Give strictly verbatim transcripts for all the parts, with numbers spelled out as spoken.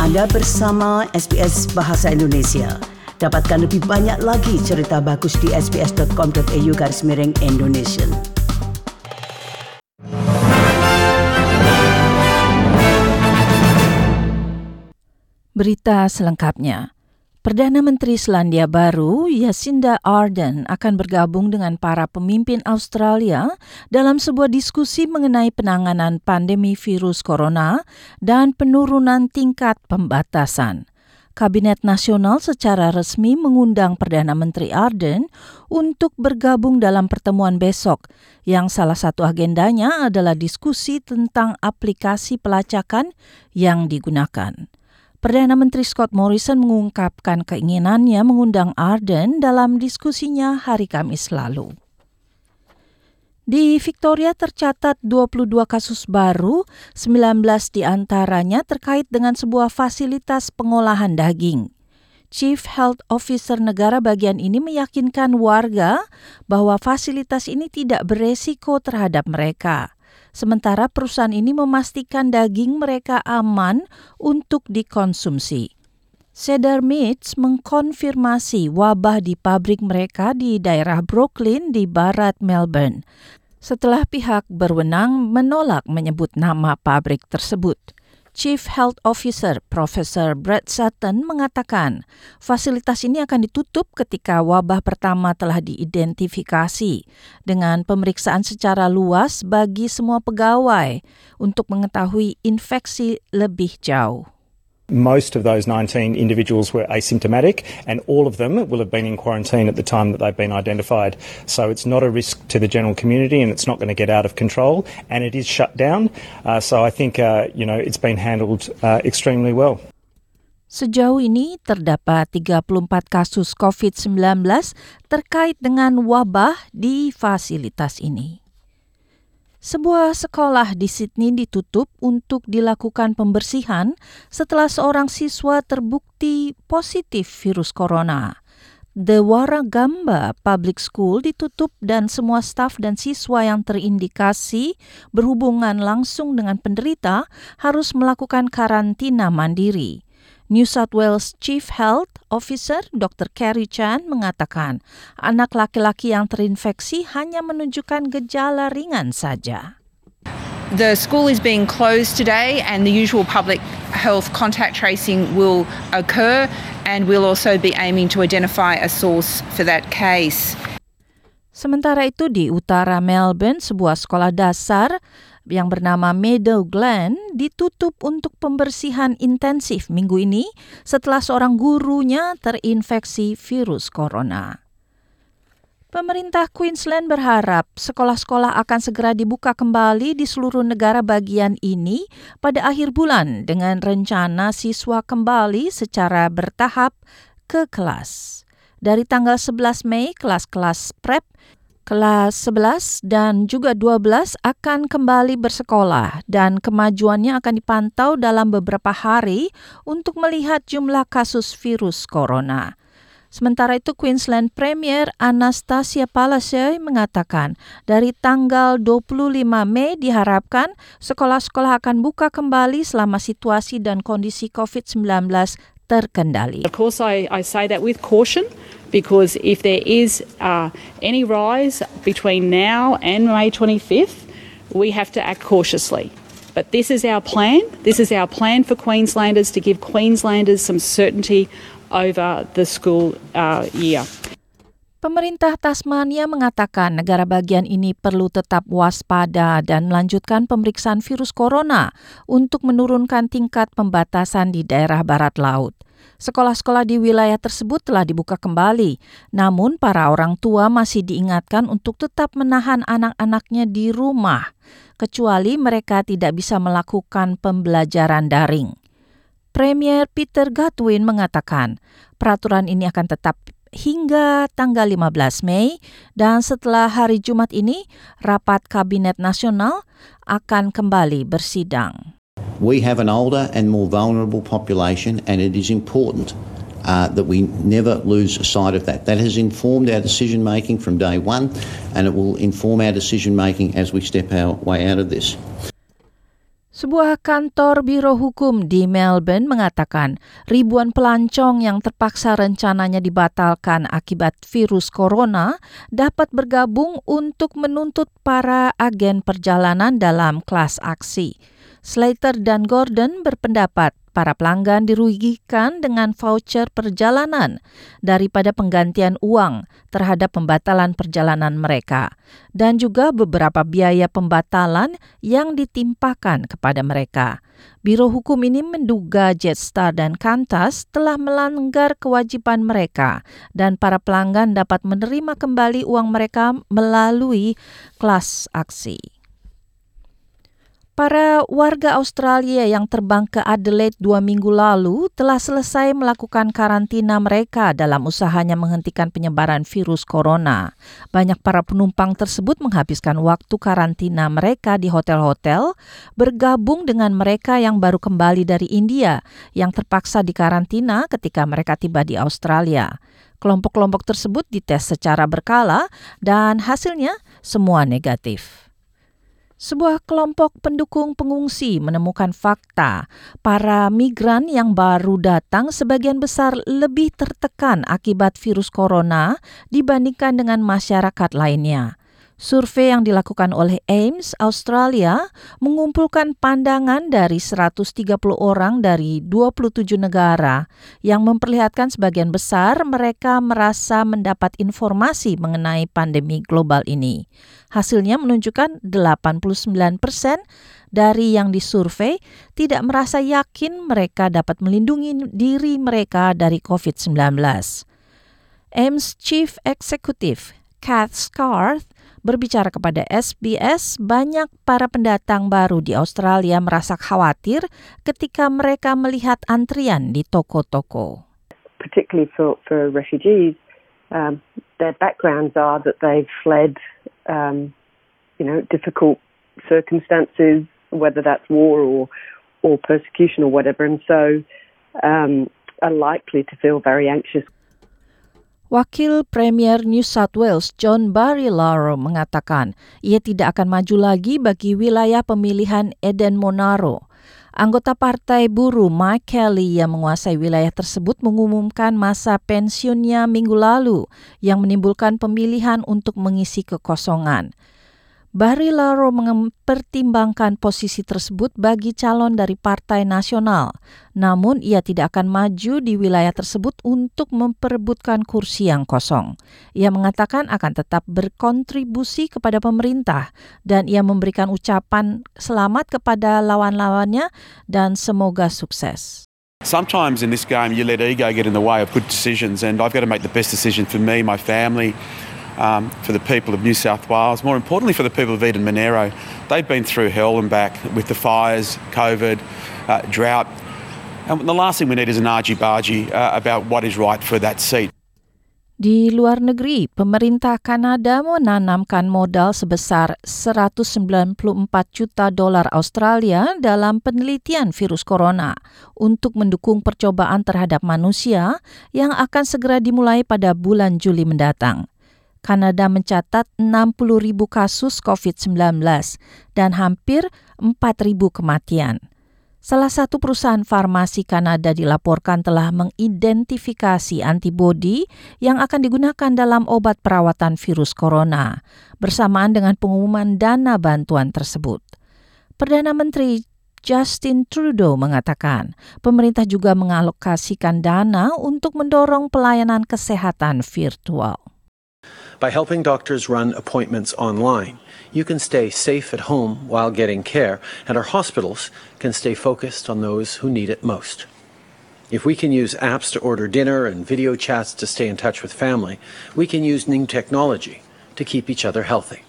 Anda bersama S B S Bahasa Indonesia. Dapatkan lebih banyak lagi cerita bagus di sbs.com.au garis miring Indonesia. Berita selengkapnya. Perdana Menteri Selandia Baru, Jacinda Ardern, akan bergabung dengan para pemimpin Australia dalam sebuah diskusi mengenai penanganan pandemi virus corona dan penurunan tingkat pembatasan. Kabinet Nasional secara resmi mengundang Perdana Menteri Ardern untuk bergabung dalam pertemuan besok, yang salah satu agendanya adalah diskusi tentang aplikasi pelacakan yang digunakan. Perdana Menteri Scott Morrison mengungkapkan keinginannya mengundang Ardern dalam diskusinya hari Kamis lalu. Di Victoria tercatat dua puluh dua kasus baru, sembilan belas di antaranya terkait dengan sebuah fasilitas pengolahan daging. Chief Health Officer negara bagian ini meyakinkan warga bahwa fasilitas ini tidak beresiko terhadap mereka. Sementara perusahaan ini memastikan daging mereka aman untuk dikonsumsi. Cedar Meats mengkonfirmasi wabah di pabrik mereka di daerah Brooklyn di barat Melbourne, setelah pihak berwenang menolak menyebut nama pabrik tersebut. Chief Health Officer Profesor Brett Sutton mengatakan fasilitas ini akan ditutup ketika wabah pertama telah diidentifikasi dengan pemeriksaan secara luas bagi semua pegawai untuk mengetahui infeksi lebih jauh. Most of those nineteen individuals were asymptomatic and all of them will have been in quarantine at the time that they've been identified. So it's not a risk to the general community and it's not going to get out of control, and it is shut down. Uh, so I think, uh, you know, it's been handled uh, extremely well. Sejauh ini terdapat tiga puluh empat kasus covid sembilan belas terkait dengan wabah di fasilitas ini. Sebuah sekolah di Sydney ditutup untuk dilakukan pembersihan setelah seorang siswa terbukti positif virus corona. The Warragamba Public School ditutup dan semua staf dan siswa yang terindikasi berhubungan langsung dengan penderita harus melakukan karantina mandiri. New South Wales Chief Health Officer Doktor Kerry Chan mengatakan anak laki-laki yang terinfeksi hanya menunjukkan gejala ringan saja. The school is being closed today and the usual public health contact tracing will occur, and we'll also be aiming to identify a source for that case. Sementara itu di utara Melbourne, sebuah sekolah dasar yang bernama Meadow Glen ditutup untuk pembersihan intensif minggu ini setelah seorang gurunya terinfeksi virus corona. Pemerintah Queensland berharap sekolah-sekolah akan segera dibuka kembali di seluruh negara bagian ini pada akhir bulan dengan rencana siswa kembali secara bertahap ke kelas. Dari tanggal sebelas Mei, kelas-kelas prep, kelas sebelas dan juga dua belas akan kembali bersekolah dan kemajuannya akan dipantau dalam beberapa hari untuk melihat jumlah kasus virus corona. Sementara itu, Queensland Premier Anastasia Palaszczuk mengatakan dari tanggal dua puluh lima Mei diharapkan sekolah-sekolah akan buka kembali selama situasi dan kondisi covid sembilan belas terkendali. Of course, I, I say that with caution. Because if there is uh, any rise between now and May twenty-fifth, we have to act cautiously. But this is our plan. This is our plan for Queenslanders to give Queenslanders some certainty over the school uh, year. Pemerintah Tasmania mengatakan negara bagian ini perlu tetap waspada dan melanjutkan pemeriksaan virus corona untuk menurunkan tingkat pembatasan di daerah barat laut. Sekolah-sekolah di wilayah tersebut telah dibuka kembali, namun para orang tua masih diingatkan untuk tetap menahan anak-anaknya di rumah, kecuali mereka tidak bisa melakukan pembelajaran daring. Premier Peter Gutwein mengatakan peraturan ini akan tetap hingga tanggal lima belas Mei dan setelah hari Jumat ini, rapat Kabinet Nasional akan kembali bersidang. We have an older and more vulnerable population, and it is important uh, that we never lose sight of that. That has informed our decision-making from day one, and it will inform our decision-making as we step our way out of this. Sebuah kantor Biro Hukum di Melbourne mengatakan ribuan pelancong yang terpaksa rencananya dibatalkan akibat virus corona dapat bergabung untuk menuntut para agen perjalanan dalam kelas aksi. Slater dan Gordon berpendapat para pelanggan dirugikan dengan voucher perjalanan daripada penggantian uang terhadap pembatalan perjalanan mereka dan juga beberapa biaya pembatalan yang ditimpakan kepada mereka. Biro Hukum ini menduga Jetstar dan Qantas telah melanggar kewajiban mereka dan para pelanggan dapat menerima kembali uang mereka melalui kelas aksi. Para warga Australia yang terbang ke Adelaide dua minggu lalu telah selesai melakukan karantina mereka dalam usahanya menghentikan penyebaran virus corona. Banyak para penumpang tersebut menghabiskan waktu karantina mereka di hotel-hotel, bergabung dengan mereka yang baru kembali dari India yang terpaksa dikarantina ketika mereka tiba di Australia. Kelompok-kelompok tersebut dites secara berkala dan hasilnya semua negatif. Sebuah kelompok pendukung pengungsi menemukan fakta para migran yang baru datang sebagian besar lebih tertekan akibat virus corona dibandingkan dengan masyarakat lainnya. Survei yang dilakukan oleh A I M S Australia mengumpulkan pandangan dari seratus tiga puluh orang dari dua puluh tujuh negara yang memperlihatkan sebagian besar mereka merasa mendapat informasi mengenai pandemi global ini. Hasilnya menunjukkan delapan puluh sembilan persen dari yang disurvei tidak merasa yakin mereka dapat melindungi diri mereka dari covid sembilan belas. A I M S Chief Executive Kath Scarth berbicara kepada S B S, banyak para pendatang baru di Australia merasa khawatir ketika mereka melihat antrian di toko-toko. Particularly for, for refugees, um, their backgrounds are that they've fled, um, you know, difficult circumstances, whether that's war or, or persecution or whatever, and so um, are likely to feel very anxious. Wakil Premier New South Wales John Barilaro mengatakan ia tidak akan maju lagi bagi wilayah pemilihan Eden Monaro. Anggota Partai Buruh Mike Kelly yang menguasai wilayah tersebut mengumumkan masa pensiunnya minggu lalu yang menimbulkan pemilihan untuk mengisi kekosongan. Barilaro mempertimbangkan posisi tersebut bagi calon dari Partai Nasional, namun ia tidak akan maju di wilayah tersebut untuk memperebutkan kursi yang kosong. Ia mengatakan akan tetap berkontribusi kepada pemerintah dan ia memberikan ucapan selamat kepada lawan-lawannya dan semoga sukses. Sometimes in this game you let ego get in the way of good decisions, and I've got to make the best decision for me, my family, Um, for the people of New South Wales, more importantly for the people of Eden Monaro. They've been through hell and back with the fires, COVID, uh, drought. And the last thing we need is an argy-bargy uh, about what is right for that seat. Di luar negeri, pemerintah Kanada menanamkan modal sebesar seratus sembilan puluh empat juta dolar Australia dalam penelitian virus corona untuk mendukung percobaan terhadap manusia yang akan segera dimulai pada bulan Juli mendatang. Kanada mencatat enam puluh ribu kasus covid sembilan belas dan hampir empat ribu kematian. Salah satu perusahaan farmasi Kanada dilaporkan telah mengidentifikasi antibodi yang akan digunakan dalam obat perawatan virus corona, bersamaan dengan pengumuman dana bantuan tersebut. Perdana Menteri Justin Trudeau mengatakan pemerintah juga mengalokasikan dana untuk mendorong pelayanan kesehatan virtual. By helping doctors run appointments online, you can stay safe at home while getting care, and our hospitals can stay focused on those who need it most. If we can use apps to order dinner and video chats to stay in touch with family, we can use new technology to keep each other healthy.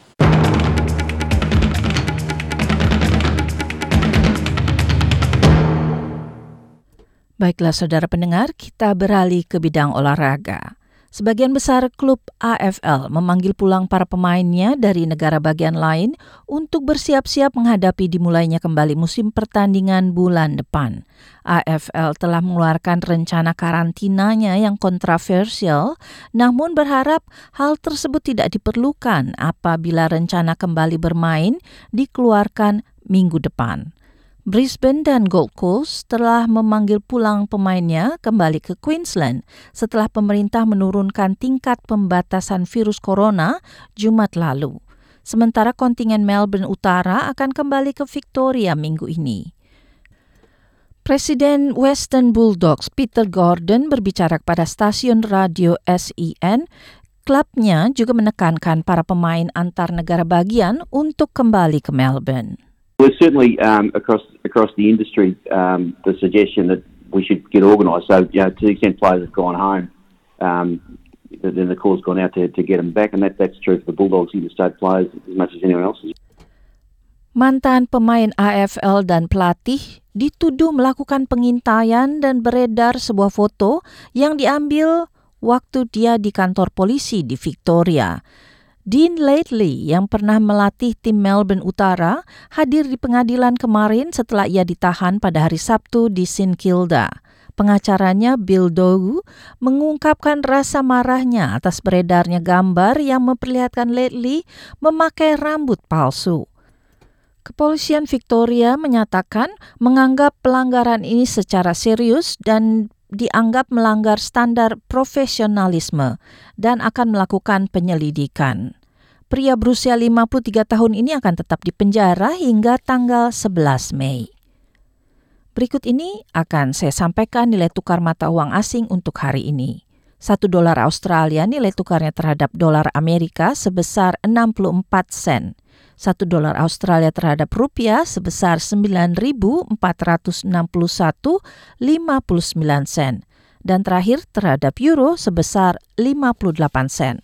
Baiklah saudara pendengar, kita beralih ke bidang olahraga. Sebagian besar klub A F L memanggil pulang para pemainnya dari negara bagian lain untuk bersiap-siap menghadapi dimulainya kembali musim pertandingan bulan depan. A F L telah mengeluarkan rencana karantinanya yang kontroversial, namun berharap hal tersebut tidak diperlukan apabila rencana kembali bermain dikeluarkan minggu depan. Brisbane dan Gold Coast telah memanggil pulang pemainnya kembali ke Queensland setelah pemerintah menurunkan tingkat pembatasan virus corona Jumat lalu. Sementara kontingen Melbourne Utara akan kembali ke Victoria minggu ini. Presiden Western Bulldogs Peter Gordon berbicara kepada stasiun radio S E N. Klubnya juga menekankan para pemain antar negara bagian untuk kembali ke Melbourne. Well, certainly um, across across the industry, um, the suggestion that we should get organised. So, you know, to the extent players have gone home, um, then the call's gone out to, to get them back, and that, that's true for the Bulldogs interstate players as much as anyone else. Mantan pemain A F L dan pelatih dituduh melakukan pengintaian dan beredar sebuah foto yang diambil waktu dia di kantor polisi di Victoria. Dean Laidley yang pernah melatih tim Melbourne Utara hadir di pengadilan kemarin setelah ia ditahan pada hari Sabtu di St Kilda. Pengacaranya Bill Dogu mengungkapkan rasa marahnya atas beredarnya gambar yang memperlihatkan Laidley memakai rambut palsu. Kepolisian Victoria menyatakan menganggap pelanggaran ini secara serius dan dianggap melanggar standar profesionalisme dan akan melakukan penyelidikan. Pria berusia lima puluh tiga tahun ini akan tetap dipenjara hingga tanggal sebelas Mei. Berikut ini akan saya sampaikan nilai tukar mata uang asing untuk hari ini. Satu dolar Australia nilai tukarnya terhadap dolar Amerika sebesar enam puluh empat sen. Satu dolar Australia terhadap rupiah sebesar sembilan ribu empat ratus enam puluh satu koma lima puluh sembilan sen. Dan terakhir terhadap euro sebesar lima puluh delapan sen.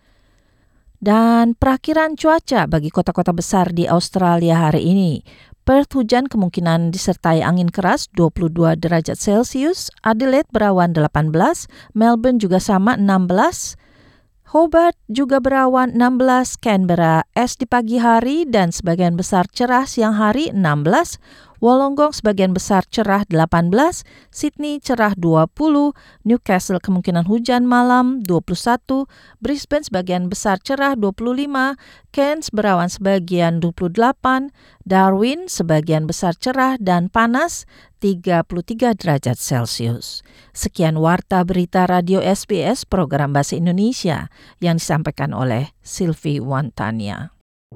Dan perakiran cuaca bagi kota-kota besar di Australia hari ini. Perth hujan kemungkinan disertai angin keras dua puluh dua derajat Celcius, Adelaide berawan delapan belas, Melbourne juga sama enam belas, Hobart juga berawan enam belas, Canberra es di pagi hari dan sebagian besar cerah siang hari enam belas, Wollongong sebagian besar cerah delapan belas, Sydney cerah dua puluh, Newcastle kemungkinan hujan malam dua puluh satu, Brisbane sebagian besar cerah dua puluh lima, Cairns berawan sebagian dua puluh delapan, Darwin sebagian besar cerah dan panas tiga puluh tiga derajat Celcius. Sekian Warta Berita Radio S B S program Bahasa Indonesia yang disampaikan oleh Sylvie Wantania.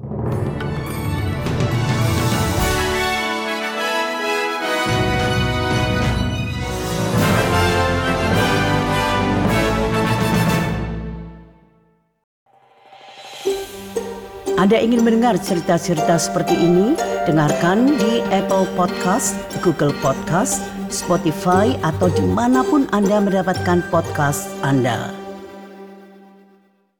Anda ingin mendengar cerita-cerita seperti ini? Dengarkan di Apple Podcast, Google Podcast, Spotify, atau dimanapun Anda mendapatkan podcast Anda.